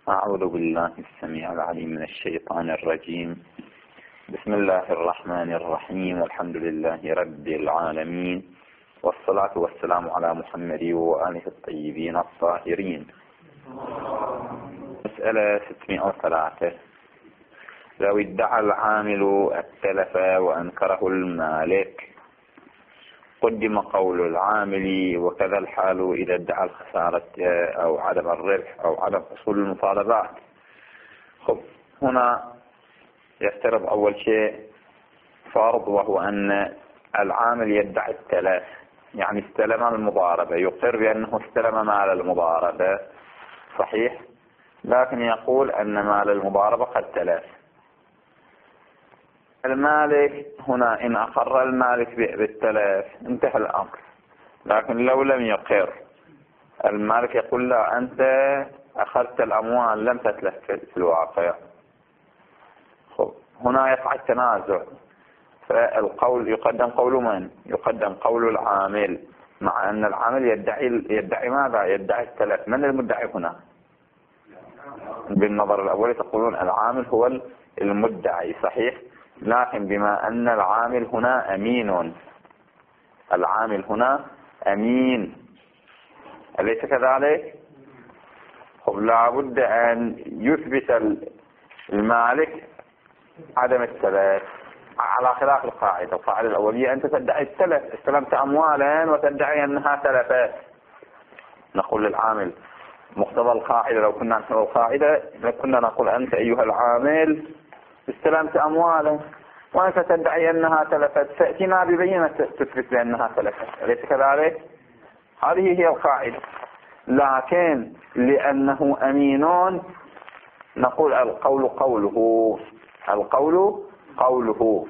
أعوذ بالله السميع العليم من الشيطان الرجيم. بسم الله الرحمن الرحيم، والحمد لله رب العالمين، والصلاة والسلام على محمد وآله الطيبين الطاهرين. مسألة 603. لو ادعى العامل التلف وأنكره المالك قدم قول العامل، وكذا الحال إذا ادعى الخسارة أو عدم الربح أو عدم حصول المطالبات. هنا يفترض أول شيء فرض، وهو أن العامل يدعي التلف، يعني استلم المضاربة، يقر بأنه استلم مال المضاربة صحيح، لكن يقول أن مال المضاربة قد تلف. المالك هنا إن أقر المالك بالتلف انتهى الأمر، لكن لو لم يقر المالك يقول لا، أنت أخذت الأموال لم تتلف في الواقع. هنا يقع التنازع، فالقول يقدم قول من؟ يقدم قول العامل، مع أن العامل يدعي ماذا؟ يدعي التلف. من المدعي هنا؟ بالنظر الأول تقولون العامل هو المدعي صحيح، لكن بما أن العامل هنا أمين، العامل هنا أمين أليس كذلك؟ لا بد أن يثبت المالك عدم التلف على خلاف القاعدة الأولية. أنت تدعي التلف، استلمت أموالا وتدعي أنها تلفت. نقول للعامل مقتضى القاعدة، لو كنا نحن القاعدة كنا نقول أنت أيها العامل استلمت أموالا وأنت تدعي أنها تلفت، فأتنا ببينة تثبت بأنها تلفت، أليس كذلك؟ هذه هي القاعدة. لكن لأنه أمينون نقول القول قوله، القول قوله.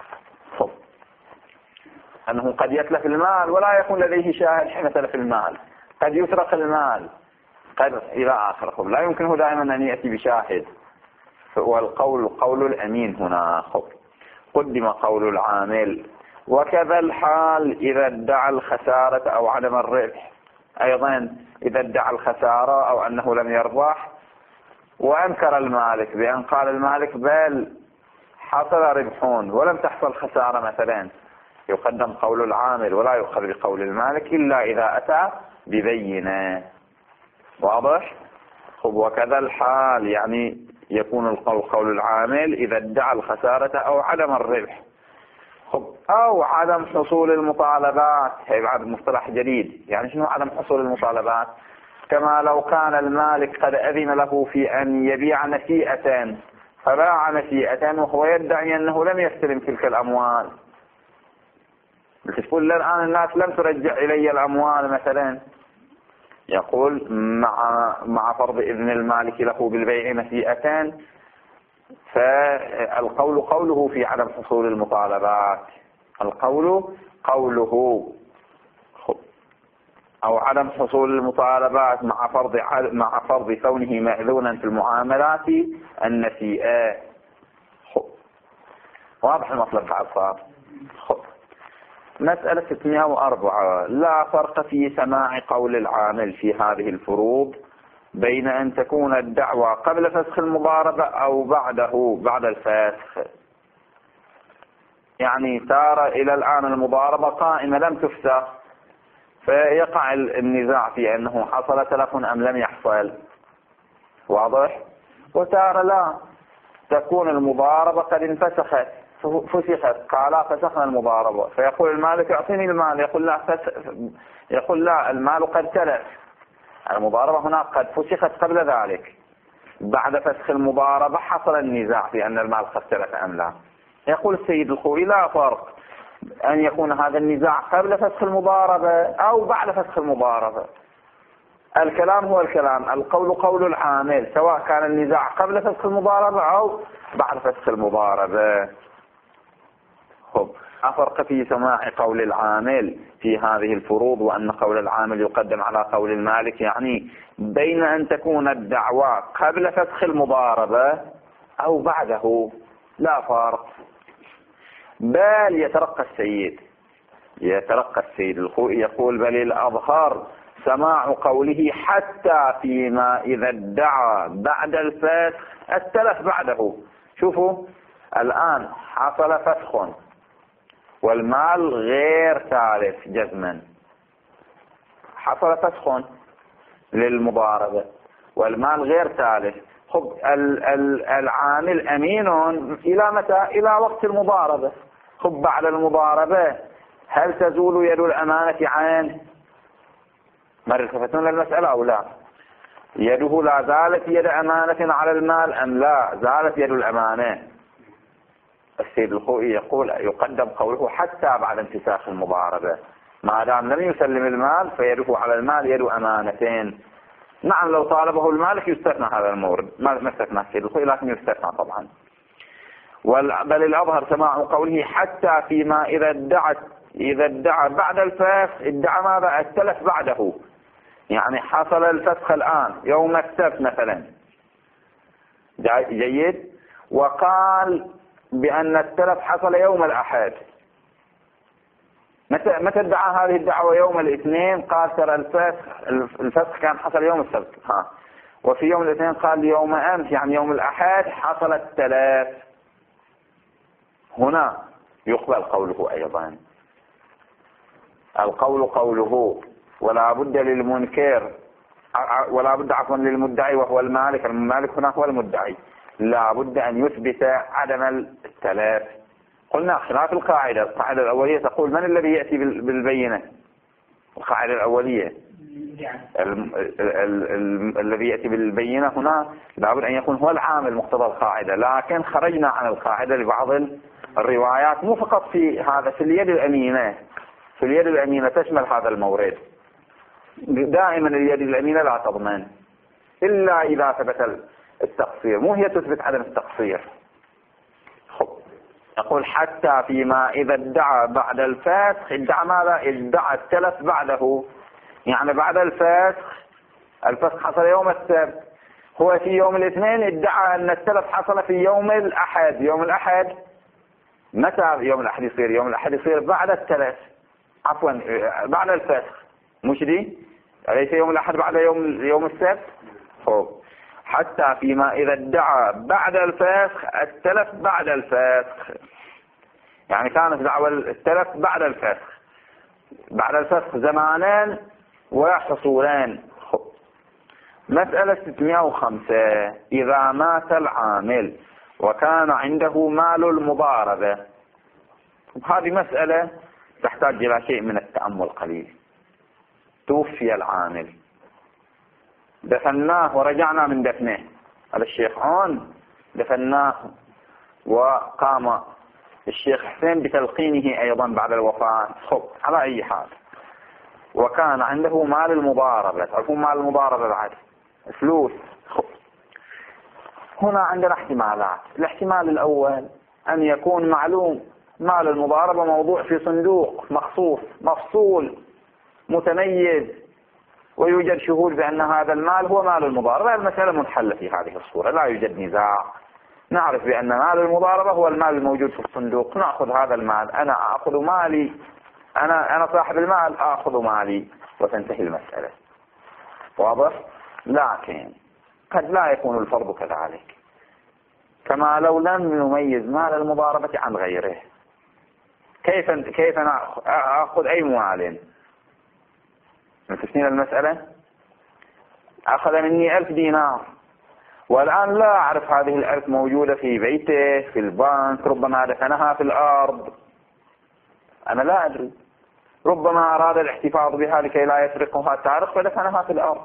أنه قد يتلف المال ولا يكون لديه شاهد حين تلف المال، قد يسرق المال، قد إلى آخره، لا يمكنه دائما أن يأتي بشاهد. والقول قول الأمين هنا. قدم قول العامل، وكذا الحال إذا ادعى الخسارة أو عدم الربح. أيضا إذا ادعى الخسارة أو أنه لم يربح وأنكر المالك بأن قال المالك بل حصل ربحون ولم تحصل خسارة مثلا، يقدم قول العامل ولا يؤخذ بقول المالك إلا إذا أتى ببينة. واضح؟ وكذا الحال يعني يكون القول قول العامل إذا ادعى الخسارة أو عدم الربح أو عدم حصول المطالبات. هي بعد مصطلح جديد، يعني شنو عدم حصول المطالبات؟ كما لو كان المالك قد أذن له في أن يبيع نسيئة فباع نسيئة وهو يدعي أنه لم يستلم تلك الأموال. تقول الآن الناس لم ترجع إلي الأموال مثلا، يقول مع فرض إذن المالك له بالبيع نسيئة، فالقول قوله في عدم حصول المطالبات، القول قوله أو عدم حصول المطالبات مع فرض كونه مأذونا في المعاملات النسيئة. واضح المطلب بعد صار. مسألة 604. لا فرق في سماع قول العامل في هذه الفروض بين أن تكون الدعوة قبل فسخ المضاربة أو بعده بعد الفسخ. يعني صار إلى الآن المضاربة قائمة لم تفسخ، فيقع النزاع في أنه حصل تلف أم لم يحصل. واضح؟ وتارة لا، تكون المضاربة قد انفسخت فسخت، قال فسخنا المضاربة، فيقول المالك اعطيني المال، يقول لا المال قد تلف. المضاربة هنا قد فسخت قبل ذلك، بعد فسخ المضاربة حصل النزاع في أن المال قد تلف أم لا. يقول السيد الخوئي لا فرق أن يكون هذا النزاع قبل فسخ المضاربة أو بعد فسخ المضاربة. الكلام هو الكلام، القول قول العامل، سواء كان النزاع قبل فسخ المضاربة أو بعد فسخ المضاربة. أفرق في سماع قول العامل في هذه الفروض وأن قول العامل يقدم على قول المالك، يعني بين أن تكون الدعوة قبل فسخ المضاربة أو بعده، لا فرق. بل يترقى السيد الخوئي يقول بل الأظهر سماع قوله حتى فيما إذا ادعى بعد الفسخ التلف بعده. شوفوا الآن حصل فسخ والمال غير تالف جزما، حصل فسخ للمضاربة والمال غير تالف. خب العامل أمين إلى متى؟ إلى وقت المضاربة. خب بعد المضاربة هل تزول يد الأمانة عنه؟ ما التفتون للمسألة أو لا؟ يده لا زالت يد أمانة على المال أم لا؟ زالت يد الأمانة. السيد الخوئي يقول يقدم قوله حتى بعد انفساخ المضاربة، ما دام لم يسلم المال فيده على المال يد أمانتين. نعم لو طالبه المالك يستثنى هذا المورد، ما استثنى السيد الخوئي لكن يستثنى طبعا. بل الأظهر سماع قوله حتى فيما إذا ادعى بعد الفسخ، ادعى ماذا؟ التلف بعده، يعني حصل الفسخ الآن يوم السبت مثلا، جيد، وقال بأن التلف حصل يوم الأحد. متى ادعى هذه الدعوة؟ يوم الاثنين. قال ترى الفسخ كان حصل يوم السبت، وفي يوم الاثنين قال يوم أمس يعني يوم الأحد حصل التلف. هنا يقبل قوله أيضا. القول قوله، ولا بد للمنكر، ولا بد عفوا للمدعي وهو المالك، المالك هنا هو المدعي، لا بد أن يثبت عدم التلف. قلنا خلاف القاعدة الأولية تقول من الذي يأتي بالبينة؟ القاعدة الأولية الذي يأتي بالبينة هنا لا بد أن يكون هو العامل مقتضى القاعدة، لكن خرجنا عن القاعدة لبعض الروايات، مو فقط في هذا، في اليد الأمينة، في اليد الأمينة تشمل هذا المورد. دائما اليد الأمينة لا تضمن إلا إذا ثبت التقصير، مو هي تثبت عدم التقصير. يقول حتى فيما إذا ادعى بعد الفسخ، ادعى ماذا؟ ادعى التلف بعده، يعني بعد الفسخ حصل يوم السبت، هو في يوم الاثنين ادعى أن التلف حصل في يوم الأحد. يوم الأحد متى يوم الأحد يصير؟ يوم الأحد يصير بعد التلف، عفوا بعد الفسخ، مش دي؟ أليس يوم الأحد بعد يوم السبت؟ خب حتى فيما إذا ادعى بعد الفسخ التلف بعد الفسخ، يعني كانت دعوى التلف بعد الفسخ، بعد الفسخ زمانين وحصولين. مسألة 605 إذا مات العامل وكان عنده مال المضاربة، هذه مسألة تحتاج إلى شيء من التأمل قليل. توفي العامل، دفناه ورجعنا من دفنه، هذا الشيخ عون دفناه، وقام الشيخ حسين بتلقينه أيضا بعد الوفاة. خب على أي حال، وكان عنده مال المضاربة، تعرفون مال المضاربة بعد فلوس. خب هنا عندنا احتمالات. الاحتمال الأول أن يكون معلوم مال المضاربة موضوع في صندوق مخصوص مفصول متميز، ويوجد شهود بأن هذا المال هو مال المضاربة. المسألة منحلة في هذه الصورة، لا يوجد نزاع، نعرف بأن مال المضاربة هو المال الموجود في الصندوق، نأخذ هذا المال، أنا أخذ مالي، أنا صاحب المال أخذ مالي، وتنتهي المسألة. واضح؟ لكن قد لا يكون الفرض كذلك، كما لو لم نميز مال المضاربة عن غيره. كيف أنا أخذ أي مال؟ متفهمين المسألة؟ أخذ مني 1000 دينار، والآن لا أعرف هذه 1000 موجودة في بيته، في البنك، ربما دفنها في الأرض، أنا لا أدري، ربما أراد الاحتفاظ بها لكي لا يسرقها السارق فدفنها في الأرض،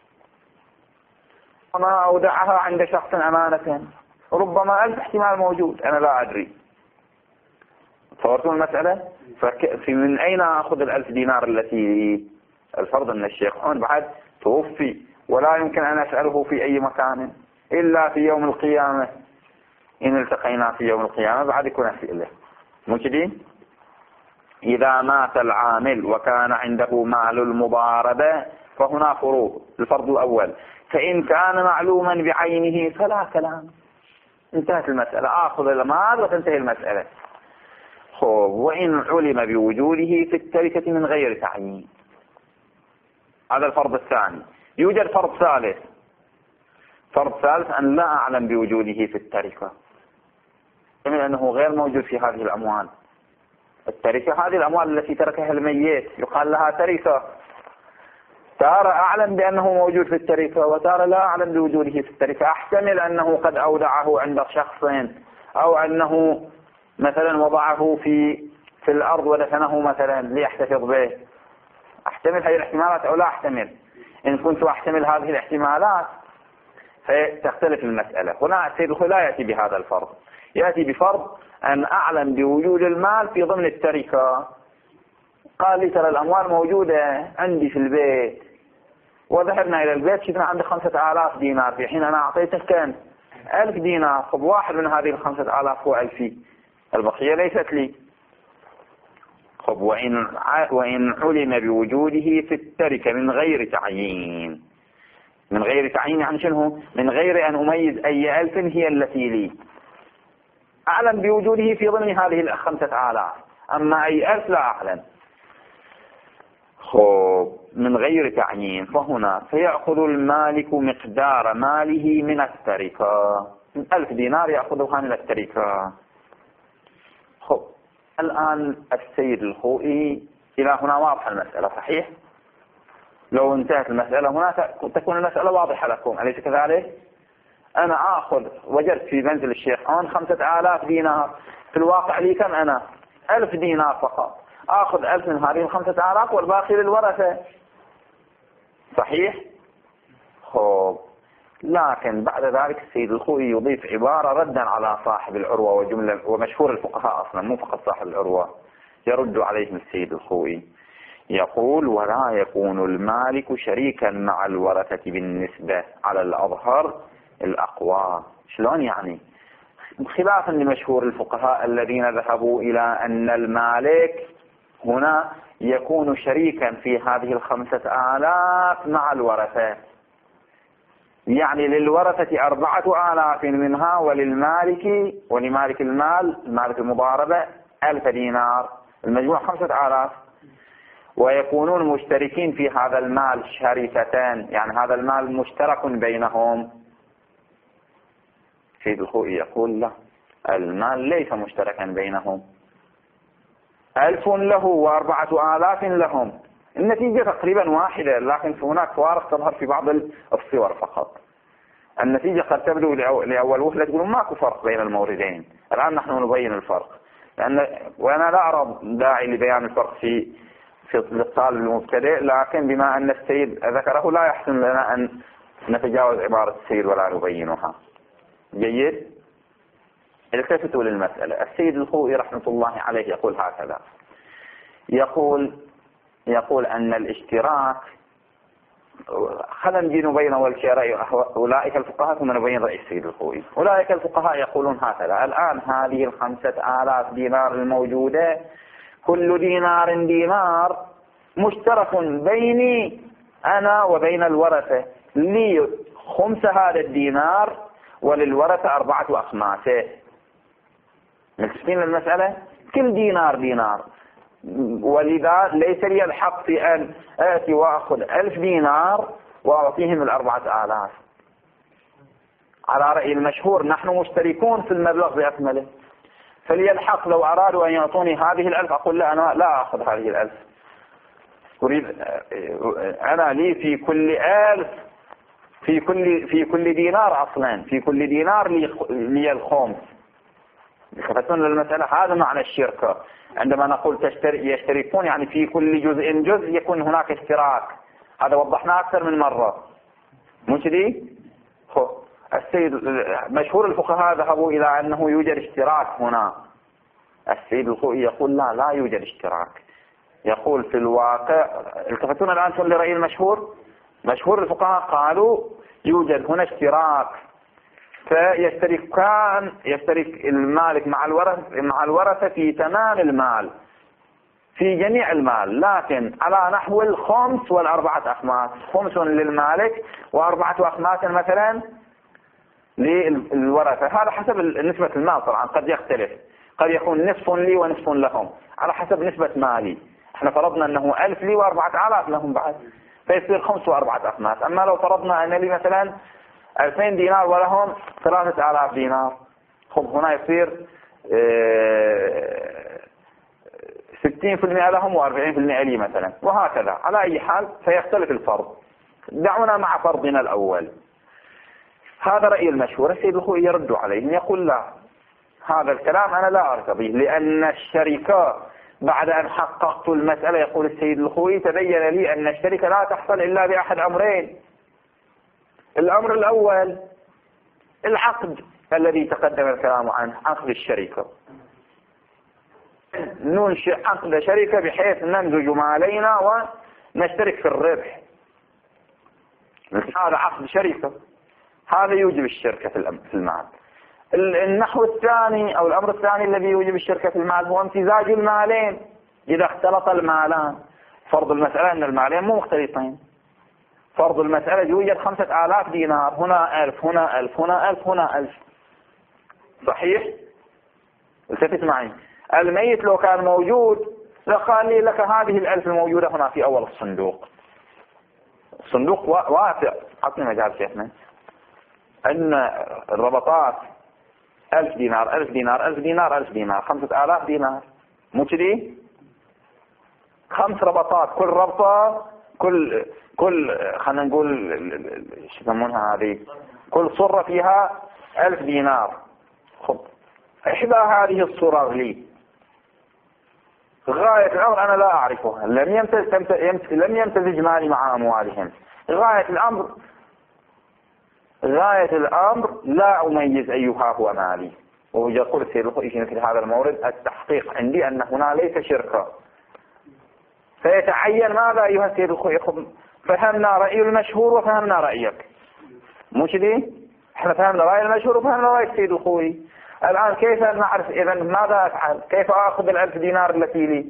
وما أودعها عند شخص أمانة، ربما 1000 احتمال موجود، أنا لا أدري. تصورتون المسألة؟ من أين أخذ 1000 دينار التي الفرض أن الشيخ عون بعد توفي ولا يمكن أن أسأله في أي مكان إلا في يوم القيامة، إن التقينا في يوم القيامة بعد يكون أسئلة موجودين. إذا مات العامل وكان عنده مال المضاربة فهنا فروق. الفرض الأول، فإن كان معلوما بعينه فلا كلام، انتهت المسألة، آخذ المال وتنتهي المسألة. وإن علم بوجوده في التركة من غير تعيين، هذا الفرض الثاني. يوجد فرض ثالث. فرض ثالث أن لا أعلم بوجوده في التركة، من أنه غير موجود في هذه الأموال. التركة هذه الأموال التي تركها الميت يقال لها تركة. تارة أعلم بأنه موجود في التركة، وتارة لا أعلم بوجوده في التركة. أحتمل أنه قد أودعه عند شخص، أو أنه مثلا وضعه في الأرض ودفنه مثلا ليحتفظ به. أحتمل هذه الاحتمالات أو لا أحتمل؟ إن كنت أحتمل هذه الاحتمالات فتختلف المسألة. هنا السيد الخوئي لا يأتي بهذا الفرض، يأتي بفرض أن أعلم بوجود المال في ضمن التركة. قال لي ترى الأموال موجودة عندي في البيت، وذهبنا إلى البيت شفنا عندي 5000 دينار، في حين أنا أعطيتك كم 1000 دينار. خب واحد من هذه 5000 هو 1000، البقية ليست لي. خب وإن علم بوجوده في التركة من غير تعيين. من غير تعيين يعني شنو؟ من غير أن أميز أي 1000 هي التي لي. أعلم بوجوده في ضمن هذه 5000، أما أي 1000 لا أعلم. خب من غير تعيين، فهنا سيأخذ المالك مقدار ماله من التركة. 1000 دينار يأخذها من التركة. خب الآن السيد الخوئي إلى هنا واضحة المسألة صحيح؟ لو انتهت المسألة هنا تكون المسألة واضحة لكم، أليس كذلك؟ أنا وجدت في منزل الشيخ هون 5000 دينار، في الواقع لي كم أنا؟ 1000 دينار فقط. آخذ 1000 من هذه 5000 والباقي للورثة، صحيح؟ خب لكن بعد ذلك السيد الخوئي يضيف عبارة ردا على صاحب العروة، وجملة ومشهور الفقهاء أصلا مو فقط صاحب العروة، يرد عليهم السيد الخوئي. يقول: ولا يكون المالك شريكا مع الورثة بالنسبة على الأظهر الأقوى. شلون يعني؟ خلافا لمشهور الفقهاء الذين ذهبوا إلى أن المالك هنا يكون شريكا في هذه 5000 مع الورثة، يعني للورثة 4000 منها، ولمالك المال مالك المضاربة 1000 دينار، المجموع 5000، ويكونون مشتركين في هذا المال شريكتان، يعني هذا المال مشترك بينهم. سيد الخوئي يقول: لا، المال ليس مشتركا بينهم، 1000 له و4000 لهم، النتيجة تقريبا واحدة، لكن هناك فوارق تظهر في بعض الصور فقط. النتيجة قد تبدو لأول وهلة تقولون ماكو فرق بين الموردين. الآن نحن نبين الفرق، وأنا لا أرى داعي لبيان الفرق في الطالب المبتدئ، لكن بما أن السيد ذكره لا يحسن لنا أن نتجاوز عبارة السيد ولا نبينها. جيد؟ التفتوا للمسألة. السيد الخوئي رحمة الله عليه يقول هكذا: يقول أن الاشتراك، خلينا نجي نبين أول شيء رأي أولئك الفقهاء ثم نبين رأي السيد الخوئي. أولئك الفقهاء يقولون هكذا: الآن هذه 5000 دينار الموجودة، كل دينار مشترك بيني أنا وبين الورثة، لي خمس هذا الدينار وللورثة 4 أخماسه. متفقين المسألة؟ كل دينار، ولذا ليس لي الحق في أن آتي وأخذ 1000 دينار وأعطيهم 4000. على رأي المشهور نحن مشتركون في المبلغ بأكمله، فلي الحق لو أرادوا أن يعطوني هذه 1000 أقول لا، أنا لا أخذ هذه 1000، أريد أنا لي في كل 1000 في كل دينار، أصلا في كل دينار لي الخمس. خفتون للمسألة. هذا معنى الشركة، عندما نقول يشتركون يعني في كل جزء يكون هناك اشتراك. هذا وضحنا أكثر من مرة، مو كذي؟ السيد مشهور الفقهاء ذهبوا إلى أنه يوجد اشتراك هنا. السيد الخوئي يقول لا يوجد اشتراك. يقول في الواقع، التفتون الآن لرأي المشهور، مشهور الفقهاء قالوا يوجد هنا اشتراك، يشترك المالك مع الورثة في تمام المال، في جميع المال، لكن على نحو الخمس وال4 أخماس، 5 للمالك و4 أخماس مثلا للورثة. هذا حسب نسبة المال، طبعا قد يختلف، قد يكون نصف لي ونصف لهم على حسب نسبة مالي. احنا فرضنا انه 1000 لي و4000 لهم بعد، فيصير 5 و4 أخماس. أما لو فرضنا أن لي مثلا 2000 دينار ولهم 3000 دينار، خب هنا يصير 60% لهم و40% لي مثلا، وهكذا. على أي حال فيختلف الفرض. دعونا مع فرضنا الأول. هذا رأي المشهور. السيد الخوئي يرد عليه يقول لا، هذا الكلام أنا لا أرتضيه، لأن الشركة بعد أن حققت المسألة، يقول السيد الخوئي، تبين لي أن الشركة لا تحصل إلا بأحد أمرين. الأمر الأول العقد الذي تقدم الكلام عنه، عقد الشركة. ننشئ عقد شركة بحيث نمزج مالينا ونشترك في الربح، هذا عقد شركة، هذا يوجب الشركة في المال. النحو الثاني أو الأمر الثاني الذي يوجب الشركة في المال هو امتزاج المالين إذا اختلط المالان. فرض المسألة أن المالين مو مختلطين. فرض المسألة يوجد 5000 دينار، هنا 1000 هنا 1000 هنا 1000 هنا 1000، صحيح؟ التفت معي. الميت لو كان موجود لقال لي لك هذه 1000 الموجودة هنا في أول الصندوق. الصندوق واسع، عطني مجال شيخنا، أن الربطات 1000 دينار 1000 دينار 1000 دينار 1000 دينار 5000 دينار، مو كذي؟ 5 ربطات، كل ربطة كل خلينا نقول شو يسمونها هذه، كل صرة فيها 1000 دينار. خب إحدى هذه الصور لي، غاية الأمر أنا لا أعرفها، لم يمتزج مالي مع أموالهم. غاية الأمر لا أميز أيها هو مالي. وهو يقول السيد الخوئي في مثل هذا المورد التحقيق عندي أن هنا ليس شركة، فيتعين ماذا أيها السيد الخوئي. فهمنا رأي المشهور وفهمنا رأيك، مو كذي؟ احنا فهمنا رأي المشهور وفهمنا رأي السيد الخوئي. الآن كيف نعرف إذا ماذا أفعل؟ كيف أخذ 1000 دينار التي لي؟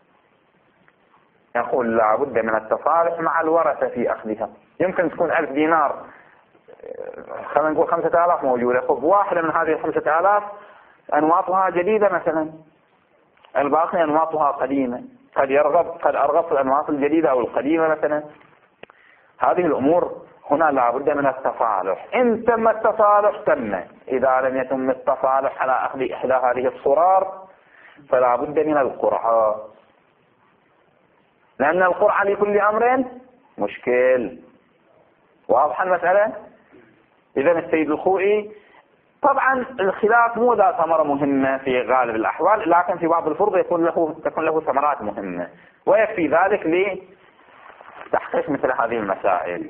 يقول لا بد من التصالح مع الورثة في أخذها. يمكن تكون 1000 دينار خلينا نقول 5000 موجودة، خب واحدة من هذه 5000 أنواطها جديدة مثلا، الباقي أنواطها قديمة، قد أرغب في الأنواط الجديدة أو القديمة مثلا. هذه الأمور هنا لا بد من التصالح. إن تم التصالح تم، إذا لم يتم التصالح على أخذ إحدى هذه الصرار فلا بد من القرعة، لأن القرعة لكل أمر مشكل. واضح المسألة؟ إذا السيد الخوئي طبعا الخلاف مو ذا ثمرة مهمة في غالب الأحوال، لكن في بعض الفروض تكون له ثمرات مهمة، ويكفي ذلك لتحقيق مثل هذه المسائل.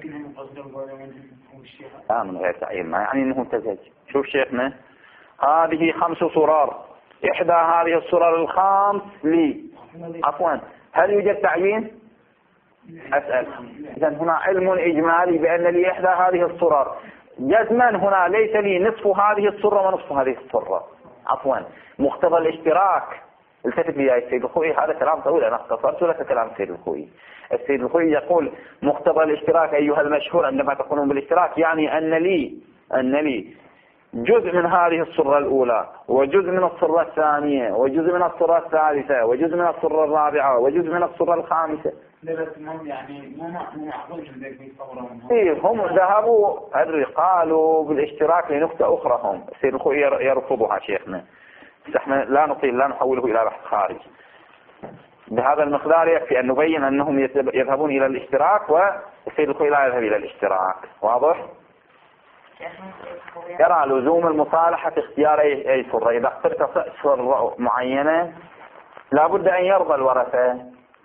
من غير تعيين، ما يعني أنه امتزج. شوف شيخنا، هذه 5 صرار، إحدى هذه الصرار الخامس لي، عفوا هل يوجد تعيين؟ أسأل. إذن هنا علم إجمالي بأن لي إحدى هذه الصرار، جزما هنا ليس لي نصف هذه الصرة ونصف هذه الصرة، عفوا مقتضى الاشتراك. التفت لي يا السيد الخوئي، هذا كلام طويل أنا اختصرت لك كلام السيد الخوئي. السيد الخوئي يقول مقتضى الاشتراك أيها المشهور، عندما تقولون بالاشتراك يعني أن لي جزء من هذه الصرة الأولى، وجزء من الصرة الثانية، وجزء من الصرة الثالثة، وجزء من الصرة الرابعة، وجزء من الصرة الخامسة. يعني مو معقول هم ذهبوا قالوا بالاشتراك لنقطة أخرى، هم السيد الخوئي يرفضها شيخنا، بس احنا لا نطيل، لا نحوله إلى بحث خارج. بهذا المقدار يكفي أن نبين أنهم يذهبون إلى الاشتراك، والسيد الخوئي لا يذهب إلى الاشتراك. واضح؟ يرى لزوم المصالحة في اختيار أي صرة. إذا اخترت صرة معينة لابد أن يرضى الورثة.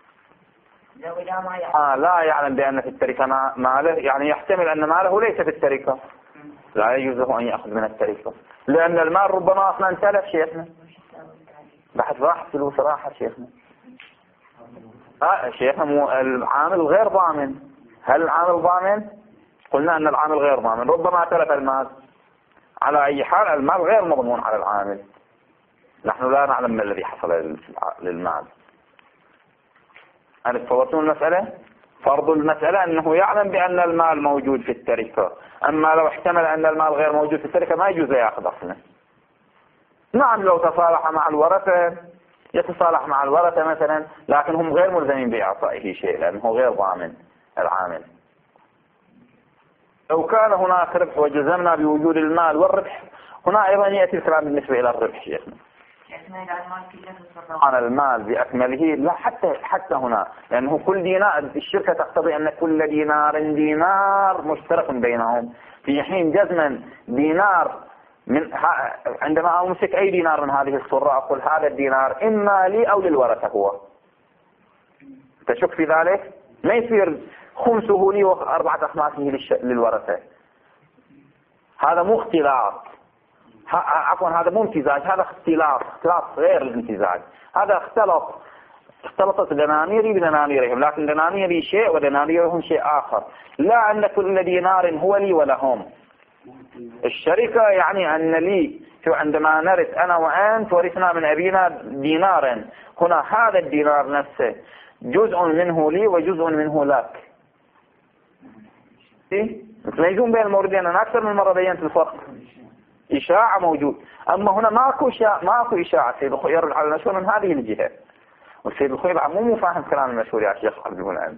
لا يعلم بأن في التركة ماله، يعني يحتمل أن ماله ليس في التركة، لا يجوز له أن يأخذ من التركة، لأن المال ربما أصلا تلف شيخنا. بحث راح فلوس راحة شيخنا. شيخنا العامل غير ضامن. هل العامل ضامن؟ قلنا أن العامل غير ضامن، ربما تلف المال. على أي حال المال غير مضمون على العامل، نحن لا نعلم ما الذي حصل للمال. أنا تصورتون المسألة؟ فرض المسألة أنه يعلم بأن المال موجود في التركة، أما لو احتمل أن المال غير موجود في التركة ما يجوز يأخذ أصلا. نعم لو تصالح مع الورثة يتصالح مع الورثة مثلا، لكن هم غير ملزمين بإعطائه شيء لأنه غير ضامن. العامل. لو كان هناك ربح وجزمنا بوجود المال والربح، هنا أيضا يأتي الكلام بالنسبة إلى الربح شيخنا. عن المال بأكمله لا، حتى هنا، لأنه كل دينار، الشركة تقتضي أن كل دينار مشترك بينهم، في حين جزما دينار عندما أمسك أي دينار من هذه الصورة أقول هذا الدينار إما لي أو للورثة. هو تشك في ذلك؟ ما يصير خمسه لي وأربعة أخماسه للورثة. هذا مو اختلاط، عفوا هذا مو امتزاج، هذا اختلاط غير الامتزاج. هذا اختلطت دنانيري بدنانيرهم، لكن دنانيري شيء ودنانيرهم شيء آخر. لا أن كل دينار هو لي ولهم. الشركة يعني أن لي عندما نرث أنا وأنت ورثنا من أبينا دينارا، هنا هذا الدينار نفسه جزء منه لي وجزء منه لك. مثل يجون بين الموردين. أنا أكثر من مرة بينت الفرق. إشاعة موجود، أما هنا ماكو إشاعة. سيد الخوي يرد على المشهور من هذه الجهة، والسيد الخوي مو فاهم كلام المشهور يا شيخ عبد العزيز.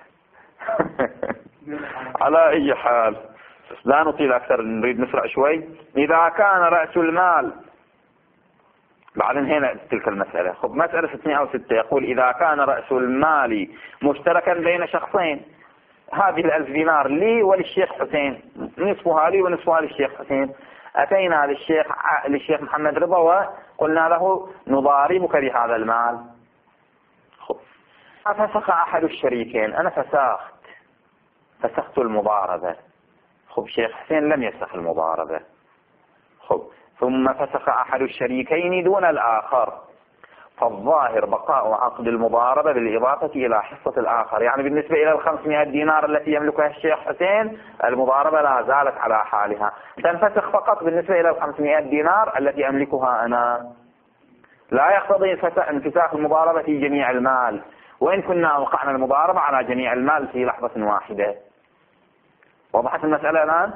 على أي حال لا نطيل أكثر، نريد نسرع شوي. إذا كان رأس المال، بعدين هنا تلك المسألة. خب مسألة 606 يقول إذا كان رأس المال مشتركا بين شخصين، هذه 1000 دينار لي وللشيخ حسين، نصفها لي ونصفها للشيخ حسين. أتينا للشيخ محمد رضا وقلنا له نضاربك بهذا المال. خب فسخ أحد الشريكين، أنا فسخت المضاربة. خب شيخ حسين لم يفسخ المضاربة. خب ثم فسخ أحد الشريكين دون الآخر، فالظاهر بقاء عقد المضاربة بالإضافة إلى حصة الآخر. يعني بالنسبة إلى 500 دينار التي يملكها الشيخ حسين، المضاربة لا زالت على حالها، تنفسخ فقط بالنسبة إلى 500 دينار التي أملكها أنا. لا يقتضي انفساخ المضاربة في جميع المال، وإن كنا وقعنا المضاربة على جميع المال في لحظة واحدة. وضحت المسألة الآن؟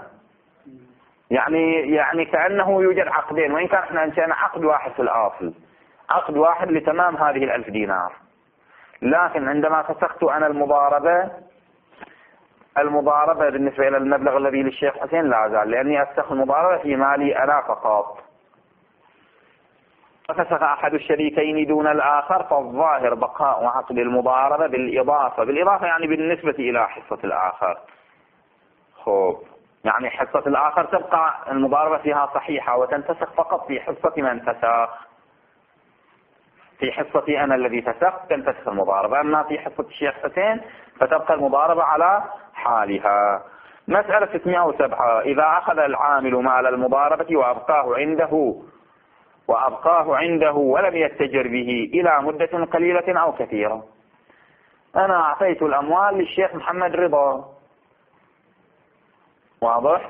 يعني كأنه يوجد عقدين، وإن كان احنا انشأنا عقد واحد في الأصل، عقد واحد لتمام هذه 1000 دينار. لكن عندما فسخت أنا المضاربة بالنسبة إلى المبلغ الذي للشيخ حسين لا زال، لأني أفسخ المضاربة في مالي أنا فقط. ففسخ أحد الشريكين دون الآخر، فالظاهر بقاء عقد المضاربة بالإضافة يعني بالنسبة إلى حصة الآخر. خب يعني حصة الآخر تبقى المضاربة فيها صحيحة وتنفسخ فقط في حصة من فسخ. في حصتي أنا الذي فسخت تنفسخ المضاربة، أما في حصة الشيخ حسين فتبقى المضاربة على حالها. مسألة 607 إذا أخذ العامل مال المضاربة وأبقاه عنده ولم يتجر به إلى مدة قليلة أو كثيرة. أنا أعطيت الأموال للشيخ محمد رضا، واضح؟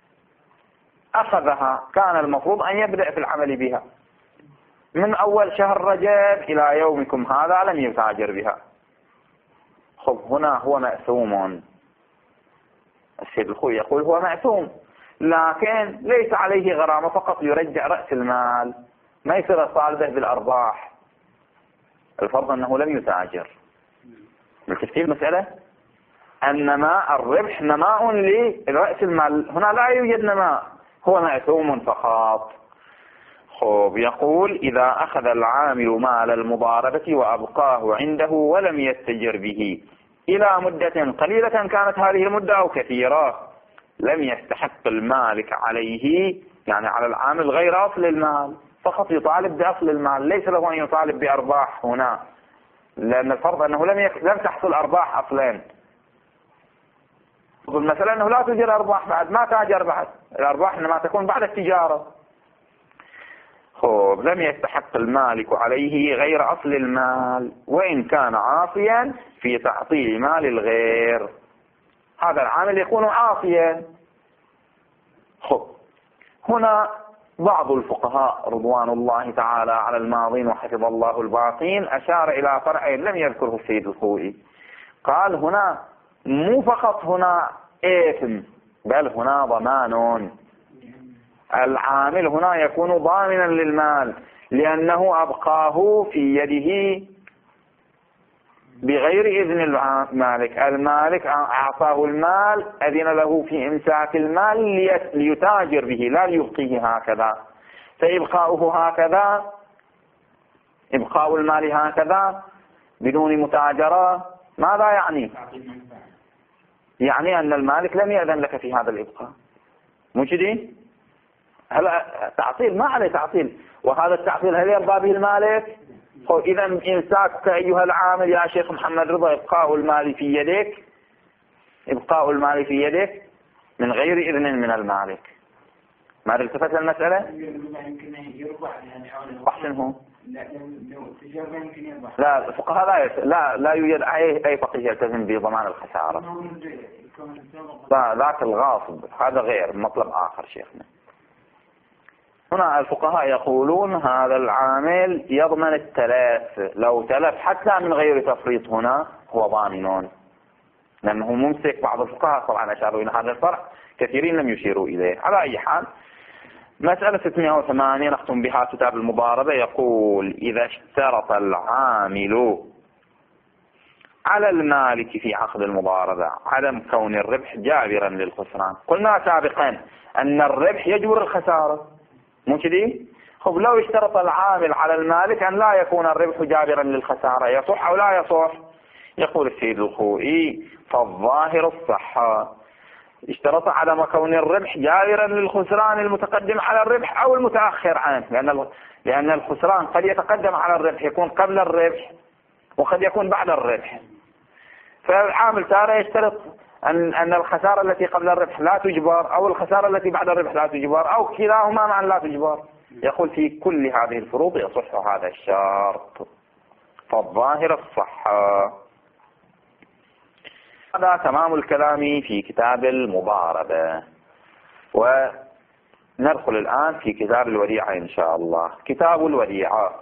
أخذها، كان المفروض أن يبدأ في العمل بها من أول شهر رجب إلى يومكم هذا، لم يتاجر بها. خب هنا هو مأثوم. السيد الخوي يقول هو مأثوم، لكن ليس عليه غرامة، فقط يرجع رأس المال، ما يصير طالبه بالأرباح، الفرض أنه لم يتاجر. بالتفصيل المسألة أنما الربح نماء لرأس المال، هنا لا يوجد نماء، هو مأثوم فقط. خب يقول إذا أخذ العامل مال المضاربة وأبقاه عنده ولم يتجر به إلى مدة قليلة كانت هذه المدة أو كثيرة، لم يستحق المالك عليه، يعني على العامل، غير أصل المال، فقط يطالب بأصل المال، ليس له أن يطالب بأرباح هنا، لأن الفرض أنه لم تحصل أرباح أصلا. المسألة أنه لا توجد أرباح بعد، ما تاجر بعد، الأرباح إنما تكون بعد التجارة. خب لم يستحق المالك عليه غير أصل المال وإن كان عاصيا في تعطيل مال الغير، هذا العامل يكون عاصيا. خب هنا بعض الفقهاء رضوان الله تعالى على الماضين وحفظ الله الباقين أشار إلى فرعين لم يذكره السيد الخوئي. قال هنا مو فقط هنا إثم، بل هنا ضمان. العامل هنا يكون ضامنا للمال لأنه أبقاه في يده بغير إذن المالك. المالك أعطاه المال، أذن له في إمساك المال ليتاجر به لا ليبقيه هكذا. فإبقاؤه هكذا، إبقاء المال هكذا بدون متاجرة ماذا يعني؟ يعني أن المالك لم يأذن لك في هذا الإبقاء. مو كذي؟ هلا تعطيل ما عليه تعطيل، وهذا التعطيل هل يرضى به المالك؟ إذا إمساكك أيها العامل يا شيخ محمد رضا إبقاء المال في يدك، إبقاء المال في يدك من غير إذن من المالك. ما التفت المسألة؟ يمكن يربح يعني أحسنه. لو تجارة يمكن يربح. لا الفقهاء لا يوجد أي فقيه يلتزم بضمان الخسارة. ذاك الغاصب هذا غير مطلب آخر شيخنا. هنا الفقهاء يقولون هذا العامل يضمن التلف، لو تلف حتى من غير تفريط هنا هو ضامن، لأنه ممسك. بعض الفقهاء طبعا أشاروا إلى هذا الفرع، كثيرين لم يشيروا إليه. على أي حال مسألة 608 نختم بها كتاب المضاربة. يقول إذا اشترط العامل على المالك في عقد المضاربة عدم كون الربح جابرا للخسران. قلنا سابقا أن الربح يجبر الخسارة، مو كذي؟ خب لو اشترط العامل على المالك أن لا يكون الربح جابرا للخسارة، يصح أو لا يصح؟ يقول السيد الخوئي فالظاهر الصحة. اشترط عدم كون الربح جابرا للخسران المتقدم على الربح أو المتأخر عنه، لأن الخسران قد يتقدم على الربح، يكون قبل الربح وقد يكون بعد الربح. فالعامل تارة يشترط أن الخسارة التي قبل الربح لا تجبر، أو الخسارة التي بعد الربح لا تجبر، أو كلاهما معا لا تجبر. يقول في كل هذه الفروض يصح هذا الشرط، فالظاهر الصحة. هذا تمام الكلام في كتاب المضاربة. وندخل الآن في كتاب الوديعة إن شاء الله. كتاب الوديعة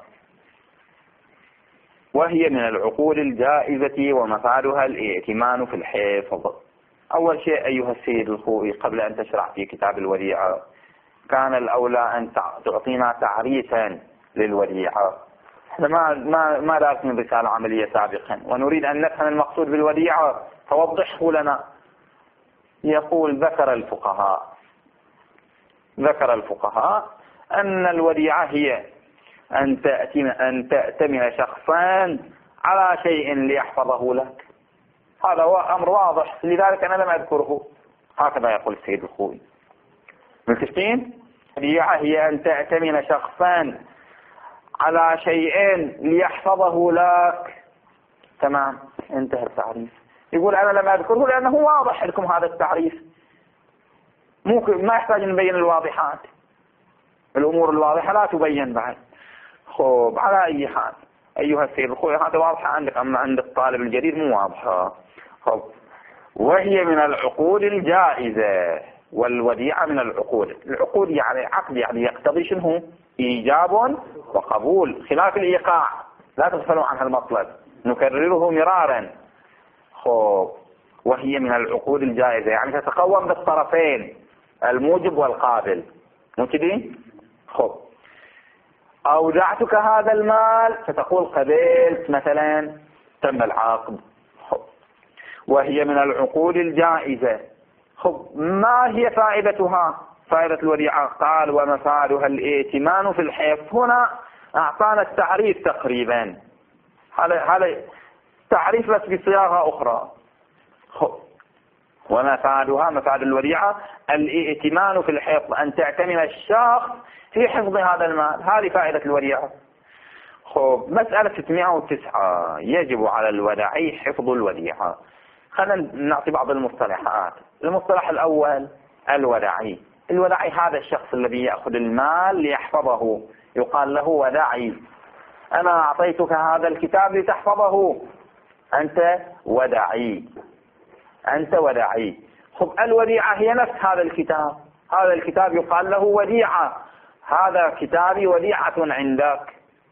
وهي من العقود الجائزة ومفادها الائتمان في الحفظ. أول شيء أيها السيد الخوئي قبل أن تشرع في كتاب الوديعة كان الأولى أن تعطينا تعريفا للوديعة. احنا ما درسنا رسالة عملية سابقا ونريد أن نفهم المقصود بالوديعة، فوضحه لنا. يقول ذكر الفقهاء أن الوديعة هي أن تأتمن شخصان على شيء ليحفظه لك. هذا هو أمر واضح، لذلك أنا لم أذكره. هكذا يقول السيد الخوئي. متفقين؟ الوديعة هي أن تأتمن شخصان على شيئين ليحفظه لك. تمام، انتهى التعريف. يقول أنا لم أذكره لأنه واضح لكم هذا التعريف، ما يحتاج نبين الواضحات. الأمور الواضحة لا تبين بعد. خب على أي حال أيها السيد الخوي هذا واضحة عندك، أما عند الطالب الجديد مو واضحة. خب وهي من العقود الجائزة، والوديعة من العقود يعني عقد، يعني يقتضي شنو؟ إيجاب وقبول، خلاف الإيقاع. لا تغفلوا عن المطلب، نكرره مرارا. خب وهي من العقود الجائزة يعني تتقوم بالطرفين الموجب والقابل، مو كذي؟ خب أودعتك هذا المال فتقول قبلت مثلا، تم العقد. خب وهي من العقود الجائزة. خب ما هي فائدتها؟ فائدة الوديعة قال ومفادها الائتمان في الحفظ. هنا أعطانا التعريف تقريبا، هذا تعريف بس بصياغة أخرى. خب ومفادها، مفاد الوديعة الائتمان في الحفظ، أن تعتمن الشخص في حفظ هذا المال، هذه فائدة الوديعة. خب مسألة 609 يجب على الودعي حفظ الوديعة. خلينا نعطي بعض المصطلحات. المصطلح الأول الودعي هذا الشخص الذي يأخذ المال ليحفظه، يقال له ودعي. أنا أعطيتك هذا الكتاب لتحفظه، أنت ودعي. خب الوديعة هي نفس هذا الكتاب يقال له وديعة. هذا كتابي وديعة عندك.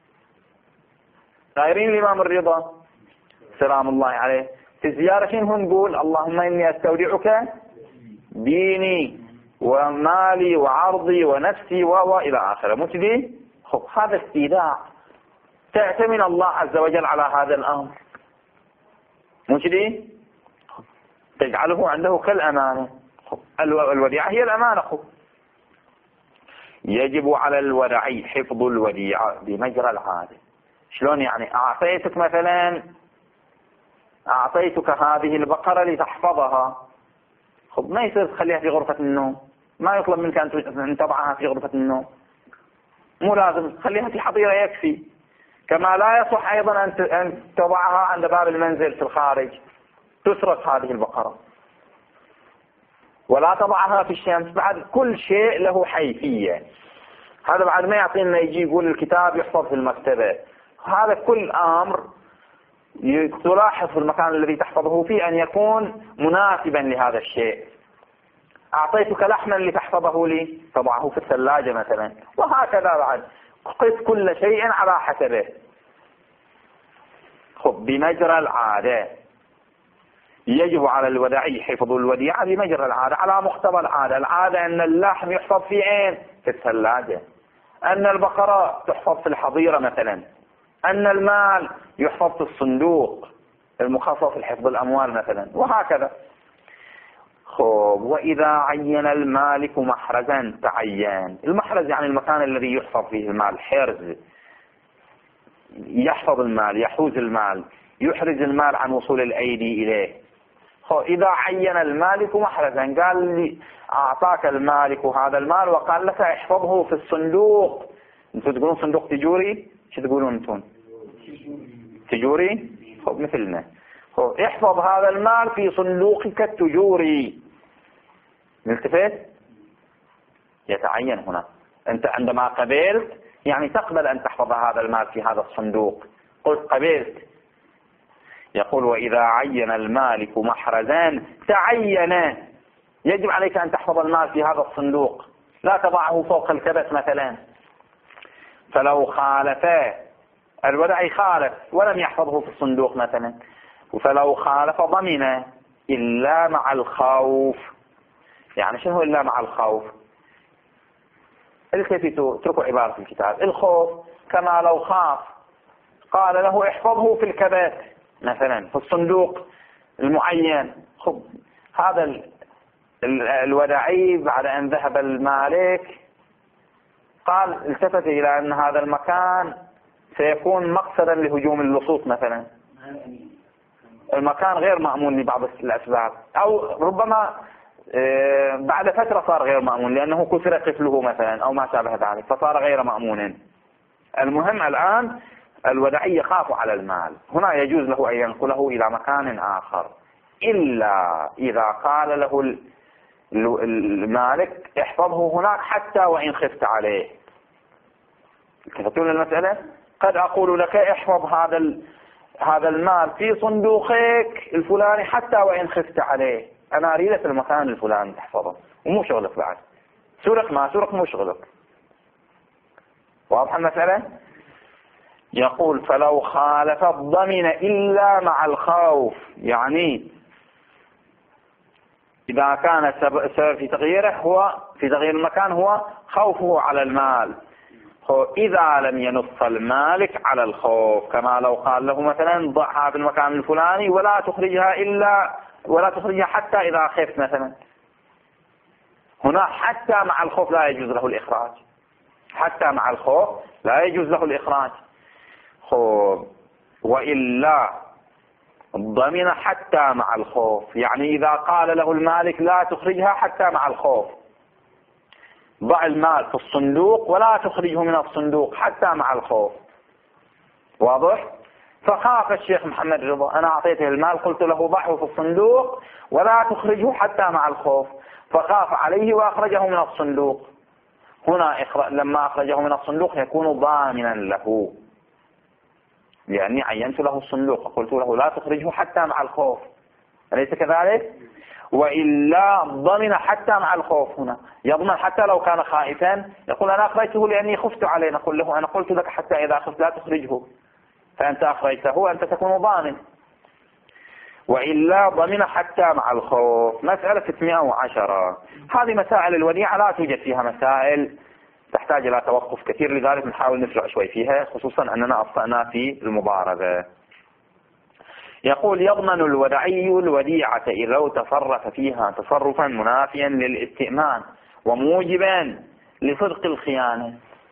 غيرين الإمام الرضا سلام الله عليه في الزيارة شنو نقول؟ اللهم إني أستودعك ديني ومالي وعرضي ونفسي وإلى آخره، مو كذي؟ خب هذا استيداع، تأتمن الله عز وجل على هذا الأمر. مو كذي؟ تجعله عنده كالأمانة. الوديعة هي الأمانة. يجب على الورعي حفظ الوديعة بمجرى العادة. شلون يعني؟ أعطيتك هذه البقرة لتحفظها. ما يصير تخليها في غرفة النوم، ما يطلب منك أن تضعها في غرفة النوم، مو لازم تخليها في حظيرة يكفي. كما لا يصح أيضا أن تضعها عند باب المنزل في الخارج، تسرق هذه البقرة. ولا تضعها في الشمس. بعد كل شيء له حيثية. هذا بعد ما يعطينا يجي يقول الكتاب يحفظ في المكتبة. هذا كل أمر تلاحظ في المكان الذي تحفظه فيه أن يكون مناسبا لهذا الشيء. أعطيتك لحما لتحفظه لي، تضعه في الثلاجة مثلا، وهكذا بعد قس كل شيء على حسبه. بمجرى العادة. يجب على الودعي حفظ الوديعة بمجرى العادة، على مقتضى العادة. العادة أن اللحم يحفظ في عين في الثلاجة، أن البقرة تحفظ في الحظيرة مثلا، أن المال يحفظ في الصندوق المخصص لحفظ الأموال مثلا، وهكذا. وإذا عين المالك محرزا تعين. المحرز يعني المكان الذي يحفظ فيه المال، حرز، يحفظ المال، يحوز المال، يحرز المال عن وصول الأيدي إليه. إذا عين المالك محرزا، قال لي أعطاك المالك هذا المال وقال لك احفظه في الصندوق. أنتم تقولون صندوق تجوري؟ شو تقولون أنتم؟ تجوري؟ مثلنا. احفظ هذا المال في صندوقك التجوري. ملتفت؟ يتعين هنا. أنت عندما قبلت يعني تقبل أن تحفظ هذا المال في هذا الصندوق. قلت قبلت. يقول وإذا عين المالك محرزا تعين. يجب عليك أن تحفظ المال في هذا الصندوق، لا تضعه فوق الكبت مثلا. فلو خالفا الودعي خالف ولم يحفظه في الصندوق مثلا، فلو خالف ضمن إلا مع الخوف. يعني شنو إلا مع الخوف؟ التفتوا اتركوا عبارة الكتاب. الخوف كما لو خاف قال له احفظه في الكبات مثلا، في الصندوق المعين. هذا الودعي بعد أن ذهب المالك قال التفت إلى أن هذا المكان سيكون مقصدا لهجوم اللصوص مثلا. المكان غير مأمون لبعض الأسباب، أو ربما بعد فترة صار غير مأمون لأنه كسر قفله مثلا أو ما شابه ذلك، فصار غير مأمون. المهم الآن الودعي يخاف على المال، هنا يجوز له أن ينقله إلى مكان آخر، إلا إذا قال له المالك احفظه هناك حتى وإن خفت عليه. تفهمون المسألة؟ قد أقول لك احفظ هذا المال في صندوقك الفلاني حتى وإن خفت عليه، أنا أريد في المكان الفلاني تحفظه، ومو شغلك بعد، سرق ما سرق مو شغلك. واضح المسألة؟ يقول فلو خالف الضمن إلا مع الخوف، يعني إذا كان السبب في تغييره هو في تغيير المكان هو خوفه على المال، إذا لم ينص المالك على الخوف، كما لو قال له مثلا ضعها في المكان الفلاني ولا تخرجها حتى إذا خفت مثلا. هنا حتى مع الخوف لا يجوز له الإخراج، حتى مع الخوف لا يجوز له الإخراج. وإلا ضمن حتى مع الخوف، يعني إذا قال له المالك لا تخرجها حتى مع الخوف، ضع المال في الصندوق ولا تخرجه من الصندوق حتى مع الخوف. واضح؟ فخاف الشيخ محمد رضا، أنا أعطيته المال قلت له ضعه في الصندوق ولا تخرجه حتى مع الخوف، فخاف عليه وأخرجه من الصندوق. هنا لما أخرجه من الصندوق يكون ضامنا له، لأني عينت له الصندوق وقلت له لا تخرجه حتى مع الخوف، أليس كذلك؟ وإلا ضمن حتى مع الخوف. هنا يضمن حتى لو كان خائفا، يقول أنا أخرجته لأني خفت عليه، نقول له أنا قلت لك حتى إذا خفت لا تخرجه، فأنت أخرجته وأنت تكون ضامن. وإلا ضمن حتى مع الخوف. مسألة 610. هذه مسائل الوديعة لا توجد فيها مسائل تحتاج إلى توقف كثير، لذلك نحاول نسرع شوي فيها، خصوصا أننا أخطأنا في المضاربة. يقول يضمن الودعي الوديعة إذا لو تصرف فيها تصرفا منافيا للاستئمان وموجبا لصدق الخيانة.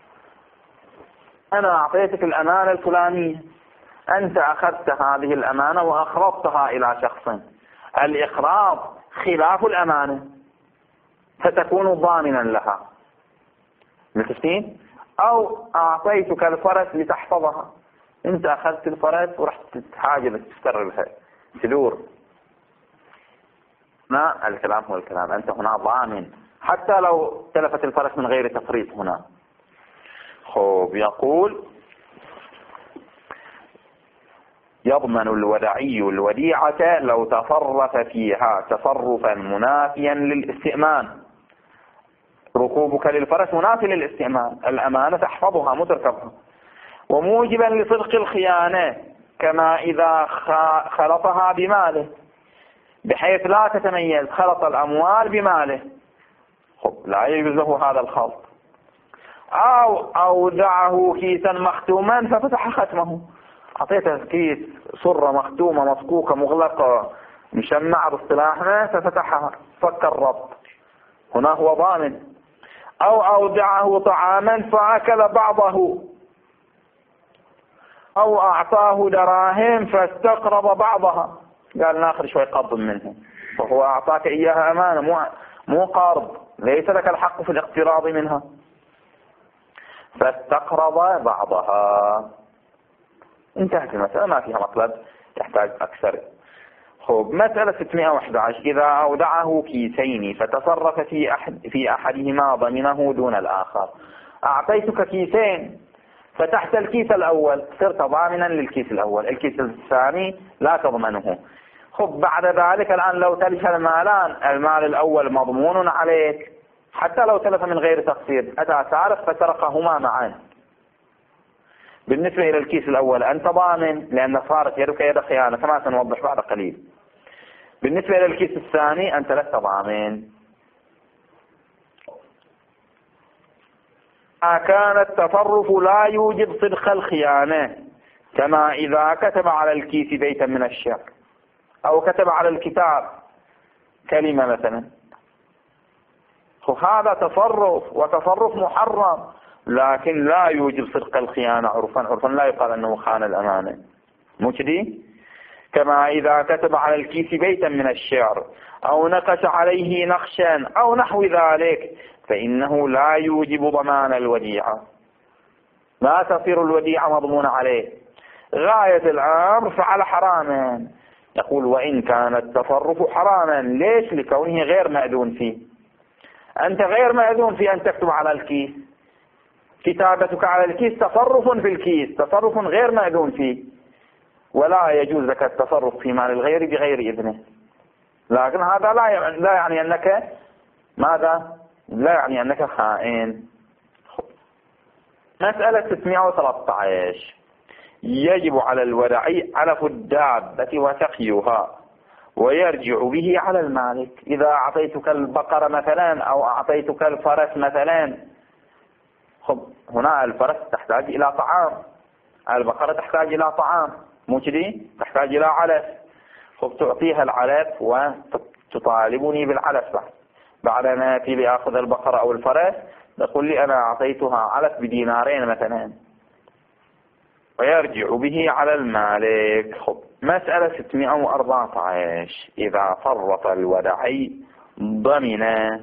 أنا أعطيتك الأمانة الفلانية، أنت أخذت هذه الأمانة وأخرضتها إلى شخص، الإخراض خلاف الأمانة فتكون ضامنا لها، متفقين؟ أو أعطيتك الفرس لتحفظها، أنت أخذت الفرس ورحت تحاجب تستربها تدور، ما الكلام هو الكلام، أنت هنا ضامن حتى لو تلفت الفرس من غير تفريط هنا. خوب يقول يضمن الودعي الوديعة لو تصرف فيها تصرفا منافيا للاستئمان. ركوبك للفرس منافي للاستئمان، الأمانة تحفظها متركبها، وموجبا لصدق الخيانة كما إذا خلطها بماله بحيث لا تتميز، خلط الأموال بماله، لا يجوز له هذا الخلط. أو أودعه كيسا مختوما ففتح ختمه، أعطيته كيس صرة مختومة مصكوكة مغلقة مشمعة باصطلاحنا ففتحها فك الربط، هنا هو ضامن. أو أودعه طعاما فأكل بعضه، أو أعطاه دراهم فاستقرض بعضها، قال ناخذ شوي قرض منه، فهو أعطاك إياها أمانة مو قرض، ليس لك الحق في الاقتراض منها، فاستقرض بعضها. انتهت المسألة، ما فيها مطلب تحتاج أكثر. خب مسألة 611 إذا أودعه كيسين فتصرف في أحدهما ضمنه دون الآخر. أعطيتك كيسين، فتحت الكيس الأول صرت ضامنا للكيس الأول، الكيس الثاني لا تضمنه. خب بعد ذلك الآن لو تلف المالان، المال الأول مضمون عليك حتى لو تلف من غير تقصير، أتى سارق فتركهما معا. بالنسبة إلى الكيس الأول أنت ضامن لأن صارت يدك يد خيانة كما سنوضح بعد قليل. بالنسبة إلى الكيس الثاني أنت لست ضامن. كان التصرف لا يوجب صدق الخيانة كما إذا كتب على الكيس بيتا من الشعر، أو كتب على الكتاب كلمة مثلا، هذا تصرف وتصرف محرم لكن لا يوجب صدق الخيانة عرفا لا يقال أنه خان الأمانة، مو كذي؟ كما إذا كتب على الكيس بيتا من الشعر أو نقش عليه نقشا أو نحو ذلك فإنه لا يوجب ضمان الوديعة، لا تصير الوديعة مضمونة عليه. غاية الأمر فعل حراما، يقول وإن كان التصرف حراما، ليش؟ لكونه غير مأذون فيه. أنت غير مأذون في أن تكتب على الكيس، كتابتك على الكيس تصرف في الكيس، تصرف غير مأذون فيه، ولا يجوز لك التصرف في مال الغير بغير إذنه. لكن هذا لا يعني أنك ماذا؟ لا يعني أنك خائن. مسألة 613 يجب على الودعي علف الدابة وسقيها ويرجع به على المالك. إذا أعطيتك البقرة مثلا أو أعطيتك الفرس مثلا، هنا الفرس تحتاج إلى طعام، البقرة تحتاج إلى طعام، مو كذي؟ تحتاج إلى علف. تعطيها العلف وتطالبني بالعلف بعد ما نأتي لأخذ البقرة أو الفرس تقول لي أنا أعطيتها علف بدينارين مثلا، ويرجع به على المالك. مسألة 614 إذا فرط الودعي ضمن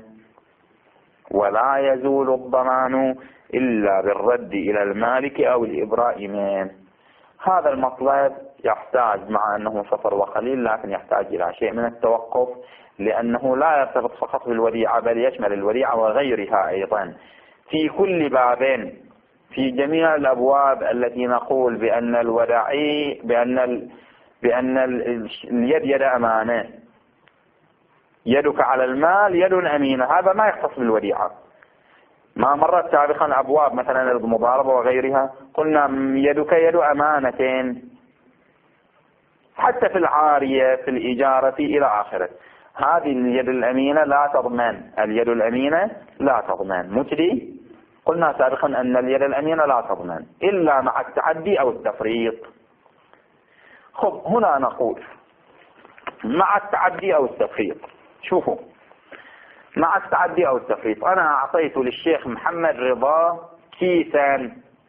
ولا يزول الضمان إلا بالرد إلى المالك أو الإبراء منه. هذا المطلب يحتاج مع أنه سفر وقليل لكن يحتاج إلى شيء من التوقف، لأنه لا يرتبط فقط بالوديعة بل يشمل الوديعة وغيرها أيضا. في كل باب، في جميع الأبواب التي نقول بأن الودعي بأن اليد يد أمانة، يدك على المال يد أمينة، هذا ما يختص بالوديعة. ما مرت سابقا أبواب مثلا المضاربة وغيرها قلنا يدك يد أمانة، حتى في العارية في الإجارة إلى آخره. هذه اليد الأمينة لا تضمن، اليد الأمينة لا تضمن، مجدي قلنا سابقا أن اليد الأمينة لا تضمن إلا مع التعدي أو التفريط. خب هنا نقول مع التعدي أو التفريط. شوفوا، مع التعدي أو التفريط، أنا أعطيت للشيخ محمد رضا كيسا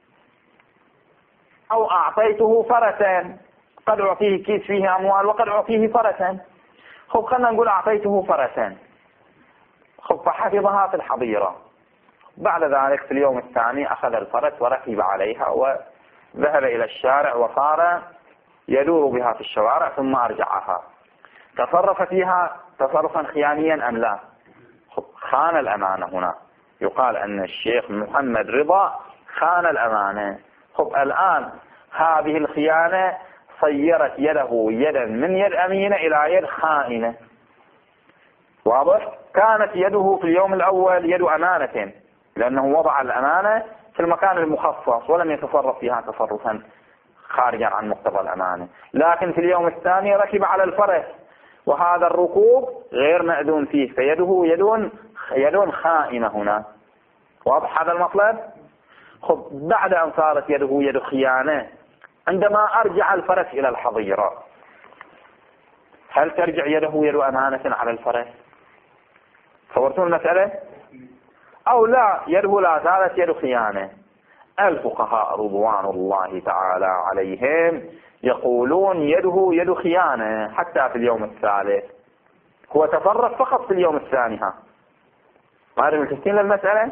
أو أعطيته فرسا، قد أعطيه كيس فيه أموال وقد أعطيه فرسا. خب خلنا نقول أعطيته فرسا، خب فحفظها في الحظيرة. بعد ذلك في اليوم الثاني أخذ الفرس وركب عليها وذهب إلى الشارع وصار يدور بها في الشوارع ثم أرجعها. تصرف فيها تصرفا خيانيا أم لا؟ خان الأمانة. هنا يقال أن الشيخ محمد رضا خان الأمانة. خب الآن هذه الخيانة صيرت يده يدا من يد أمينة إلى يد خائنة. واضح؟ كانت يده في اليوم الأول يد أمانة لأنه وضع الأمانة في المكان المخصص ولم يتصرف فيها تصرفا خارجا عن مقتضى الأمانة، لكن في اليوم الثاني ركب على الفرس وهذا الركوب غير مأذون فيه، فيده يد خائنة هنا. واضح هذا المطلب؟ خب بعد أن صارت يده يد خيانة، عندما أرجع الفرس إلى الحظيرة هل ترجع يده يد أمانة على الفرس؟ صورتوا المسألة؟ أو لا، يده لا زالت يد خيانة. الفقهاء رضوان الله تعالى عليهم يقولون يده يد خيانة حتى في اليوم الثالث، هو تصرف فقط في اليوم الثاني. هذا متفقين للمسألة؟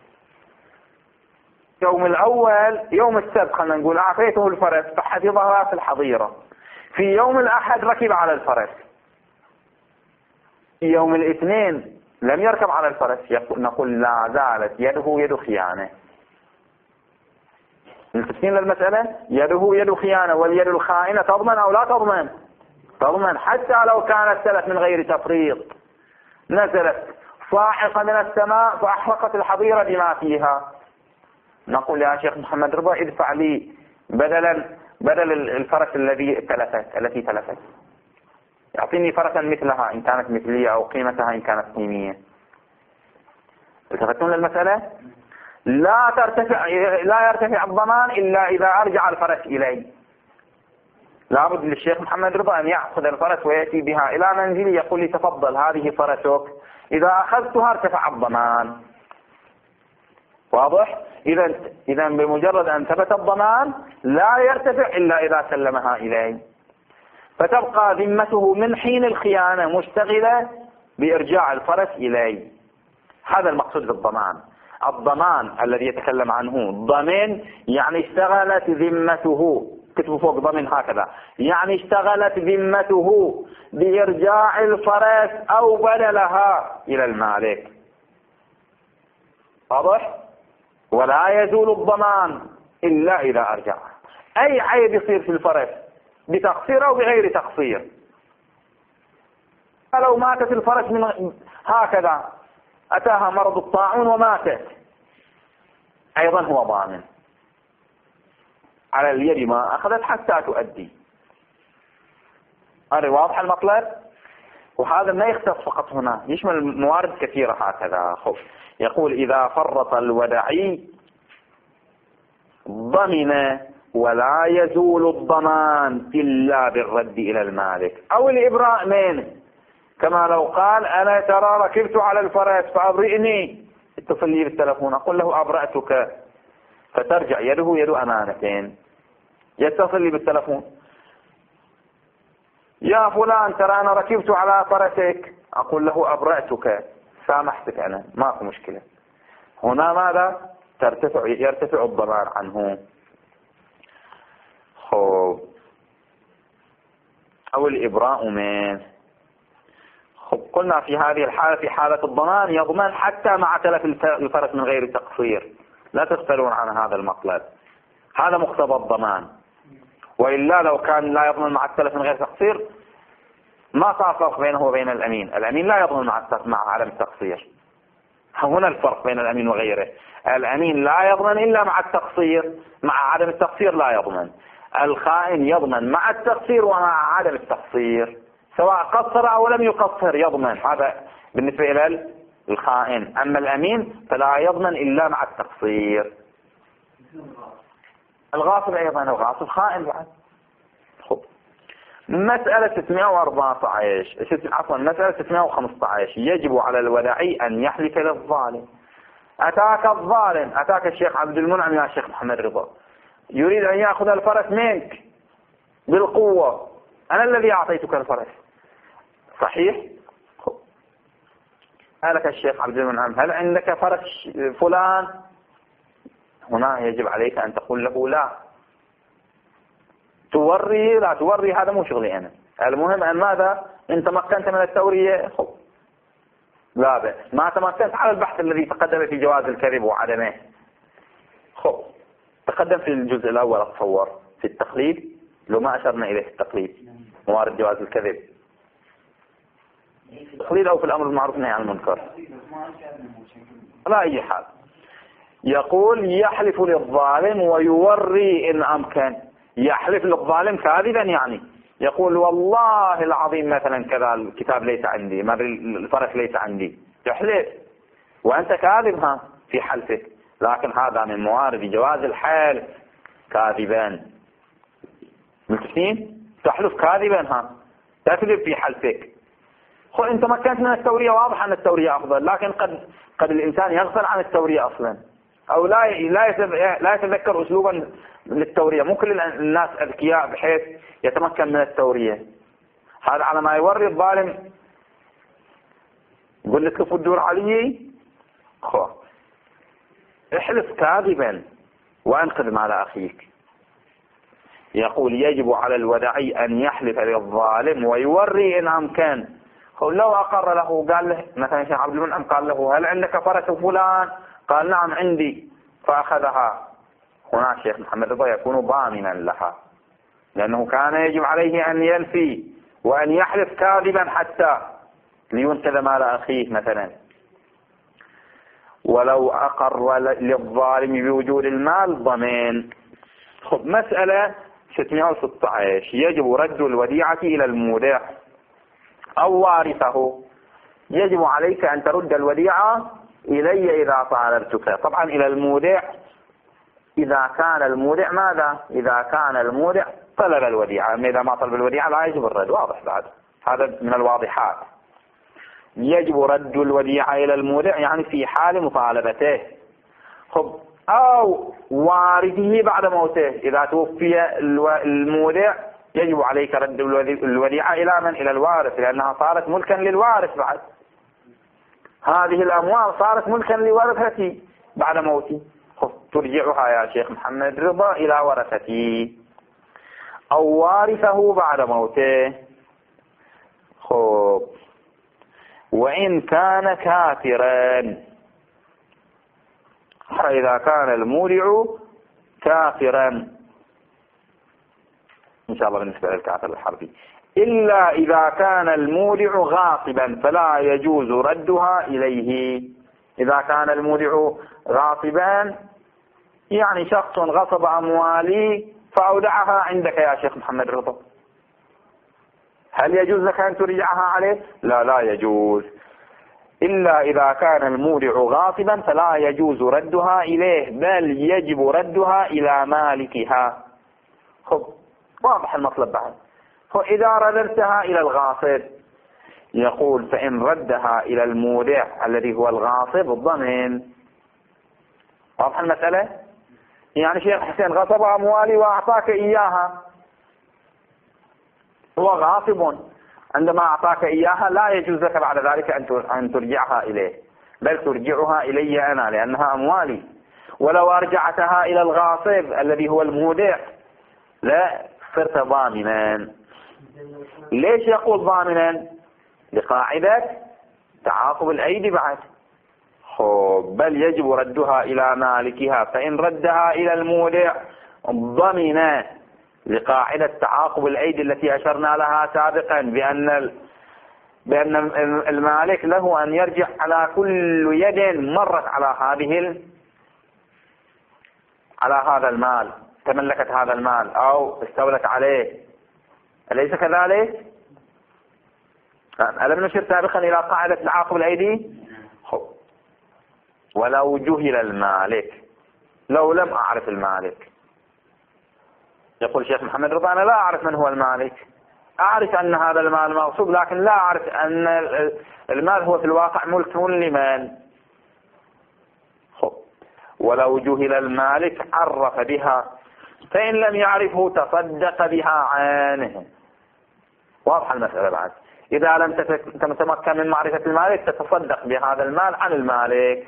يوم الأول يوم السبت خلنا نقول أعطيته الفرس فحفظها في الحظيرة، في يوم الأحد ركب على الفرس، في يوم الاثنين لم يركب على الفرس، نقول لا زالت يده يد خيانة. متفقين للمسألة؟ يده يد خيانة، واليد الخائنة تضمن أو لا تضمن؟ تضمن حتى لو كانت سلف من غير تفريط، نزلت صاعقة من السماء فأحرقت الحظيرة بما فيها، نقول يا شيخ محمد رضا ادفع لي بدل الفرس التي تلفت يعطيني فرسا مثلها إن كانت مثلية أو قيمتها إن كانت قيمية. التفتون للمسألة؟ لا يرتفع الضمان إلا إذا أرجع الفرس إلي. لابد للشيخ محمد رضا أن يأخذ الفرس ويأتي بها إلى منزلي يقول لي تفضل هذه فرسك، إذا أخذتها ارتفع الضمان. واضح؟ إذا بمجرد أن ثبت الضمان لا يرتفع إلا إذا سلمها إلي، فتبقى ذمته من حين الخيانة مشتغلة بإرجاع الفرس إلي. هذا المقصود بالضمان. الضمان الذي يتكلم عنه ضمن يعني اشتغلت ذمته، كتبوا فوق ضمن هكذا، يعني اشتغلت ذمته بإرجاع الفرس أو بدلها إلى المالك. واضح؟ ولا يزول الضمان إلا إذا أرجع. أي عيب يصير في الفرس بتقصير أو بغير تقصير، لو ماتت الفرس من هكذا أتاها مرض الطاعون وماتت أيضا هو ضامن على اليد ما أخذت حتى تؤدي. هذا واضح المطلب؟ وهذا ما يختص فقط هنا، يشمل موارد كثيرة هكذا. يقول إذا فرط الودعي ضمن ولا يزول الضمان إلا بالرد إلى المالك أو الإبراء منه، كما لو قال أنا ترى ركبت على الفرس فأبرئني، اتصل لي بالتلفون أقول له أبرأتك، فترجع يده يد أمانتين. يتصل لي بالتلفون يا فلان ترى أنا ركبت على فرسك، أقول له أبرأتك سامحتك أنا ماكو مشكلة. هنا ماذا؟ يرتفع الضمان عنه. أو الإبراء منه. قلنا في هذه الحالة في حالة الضمان يضمن حتى مع تلف الفرس من غير تقصير، لا تسألون عن هذا المطلب، هذا مقتضى الضمان. وإلا لو كان لا يضمن مع التلف من غير تقصير ما صار فرق بينه وبين الأمين. الأمين لا يضمن مع عدم التقصير. هنا الفرق بين الأمين وغيره. الأمين لا يضمن إلا مع التقصير، مع عدم التقصير لا يضمن. الخائن يضمن مع التقصير ومع عدم التقصير، سواء قصر أو لم يقصر يضمن. هذا بالنسبة إلى الخائن. أما الأمين فلا يضمن إلا مع التقصير. الغاصب أيضا، الغاصب خائن بعد. مسألة 614 عفوا مسألة 615 يجب على الودعي أن يحلف للظالم. أتاك الظالم، أتاك الشيخ عبد المنعم يا شيخ محمد رضا، يريد أن يأخذ الفرس منك بالقوة، أنا الذي أعطيتك الفرس، صحيح؟ قالك الشيخ عبد المنعم هل عندك فرس فلان؟ هنا يجب عليك أن تقول له لا. توري لا توري هذا مو شغلي أنا، المهم أن ماذا؟ إن تمكنت من التورية لا بأس، ما تمكنت على البحث الذي تقدم في جواز الكذب وعدمه. تقدم في الجزء الأول أتصور في التقليد، لو ما أشرنا إليه في التقليد موارد جواز الكذب، التقليد أو في الأمر بالمعروف والنهي عن المنكر، على أي حال. يقول يحلف للظالم ويوري إن أمكن، يحلف للظالم كاذبا، يعني يقول والله العظيم مثلا كذا الكتاب ليس عندي، الفرس ليس عندي، تحلف وأنت كاذب في حلفك، لكن هذا من موارد جواز الحلف كاذبا. متفقين؟ تحلف كاذبا تكذب في حلفك. انت مكنت من التورية، واضح ان التورية افضل، لكن قد الانسان يغفل عن التورية اصلا، او لا يتذكر اسلوبا للتورية. مو كل الناس اذكياء بحيث يتمكن من التورية. هذا على ما يوري الظالم يقول لك الدور علي، احلف كاذبا وانقذ مال اخيك. يقول يجب على الودعي ان يحلف للظالم ويوري ان امكن. لو اقر له قال له مثلا شيخ عبد المنعم قال له هل عندك فرس فلان؟ قال نعم عندي، فاخذها، هنا الشيخ محمد رضا يكون ضامنا لها، لانه كان يجب عليه ان ينفي وان يحلف كاذبا حتى لينقذ مال اخيه مثلا. ولو اقر للظالم بوجود المال ضمن. مسألة 616 يجب رد الوديعة إلى المودع أو وارثه. يجب عليك أن ترد الوديعة إلي إذا طالبتك، طبعا إلى المودع إذا كان المودع ماذا؟ إذا كان المودع طلب الوديعة، إذا ما طلب الوديعة لا يجب الرد، واضح بعد، هذا من الواضحات. يجب رد الوديعة إلى المودع يعني في حال مطالبته. أو وارثه بعد موته، إذا توفي المودع يجب عليك رد الوديعة إلى من؟ إلى الوارث، لأنها صارت ملكا للوارث بعد. هذه الأموال صارت ملكا لورثتي بعد موتي، ترجعها يا شيخ محمد رضا إلى ورثتي. أو وارثه بعد موته. وإن كان كافرا، إذا كان المودع كافرا إن شاء الله بالنسبة للكافر الحربي، إلا إذا كان المودع غاصبا فلا يجوز ردها إليه. إذا كان المودع غاصبا يعني شخص غصب أموالي فأودعها عندك يا شيخ محمد رضا، هل يجوز لك أن ترجعها عليه؟ لا يجوز. إلا إذا كان المودع غاصبا فلا يجوز ردها إليه، بل يجب ردها إلى مالكها. واضح المطلب بعد. إذا رددتها إلى الغاصب، يقول فإن ردها إلى المودع الذي هو الغاصب ضمن. واضح المسألة؟ يعني شيخ حسين غصب أموالي وأعطاك إياها، هو غاصب، عندما أعطاك إياها لا يجوز لك بعد ذلك أن ترجعها إليه، بل ترجعها إلي أنا لأنها أموالي. ولو أرجعتها إلى الغاصب الذي هو المودع لا صرت ضامنا. ليش يقول ضامنا؟ لقاعدة تعاقب الأيدي بعد. بل يجب ردها إلى مالكها، فإن ردها إلى المودع ضمن، لقاعدة تعاقب الأيدي التي أشرنا لها سابقا بأن المالك له أن يرجع على كل يد مرت على هذا المال، تملكت هذا المال أو استولت عليه، أليس كذلك؟ ألم نشر سابقا إلى قاعدة تعاقب الأيدي؟ ولو جهل المالك، لو لم أعرف المالك، يقول الشيخ محمد رضا أنا لا أعرف من هو المالك، أعرف أن هذا المال مغصوب، لكن لا أعرف أن المال هو في الواقع ملك لمن. ولو جهل المالك عرف بها، فإن لم يعرفه تصدق بها عنه. واضح المسألة بعد. إذا لم تتمكن من معرفة المالك تتصدق بهذا المال عن المالك.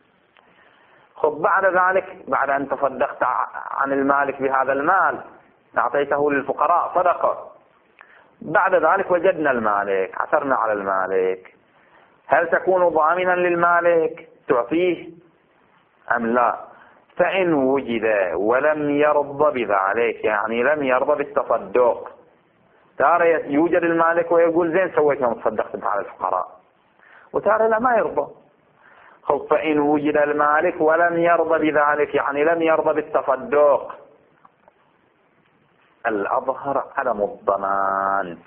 بعد ذلك، بعد أن تصدقت عن المالك بهذا المال أعطيته للفقراء صدقة، بعد ذلك وجدنا المالك، عثرنا على المالك، هل تكون ضامنا للمالك تعطيه أم لا؟ فإن وجد ولم يرضى بذلك، يعني لم يرضى بالتصدق، تارة يوجد المالك ويقول زين سويت يوم تصدقت على الفقراء، وتارة لا ما يرضى. فإن وجد المالك ولم يرضى بذلك، يعني لم يرضى بالتصدق، الأظهر عدم الضمان،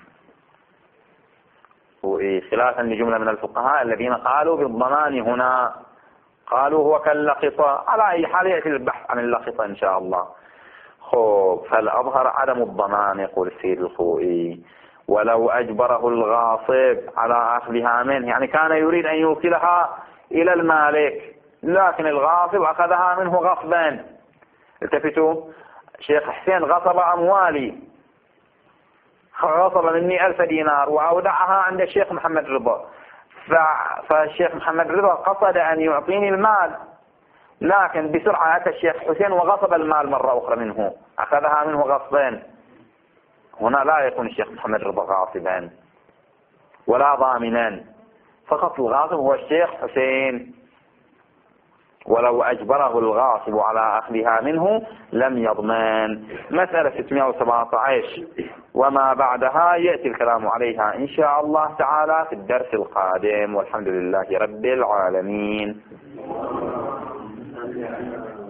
خلافا لجملة من الفقهاء الذين قالوا بالضمان هنا، قالوا هو كاللقطة. على أي حال يأتي البحث عن اللقطة إن شاء الله. فالأظهر عدم الضمان. يقول السيد الخوئي: ولو أجبره الغاصب على أخذها منه، يعني كان يريد أن يوصلها إلى المالك، لكن الغاصب أخذها منه غصبا. التفتوا، شيخ حسين غصب أموالي، غصب مني 1000 دينار وأودعها عند الشيخ محمد رضا، فالشيخ محمد رضا قصد أن يعطيني المال، لكن بسرعة أتى الشيخ حسين وغصب المال مرة أخرى منه، أخذها منه غصبا. هنا لا يكون الشيخ محمد رضا غاصبا ولا ضامنا، فقط الغاصب هو الشيخ حسين. ولو أجبره الغاصب على أخذها منه لم يضمن. مسألة 617 وما بعدها يأتي الكلام عليها إن شاء الله تعالى في الدرس القادم، والحمد لله رب العالمين.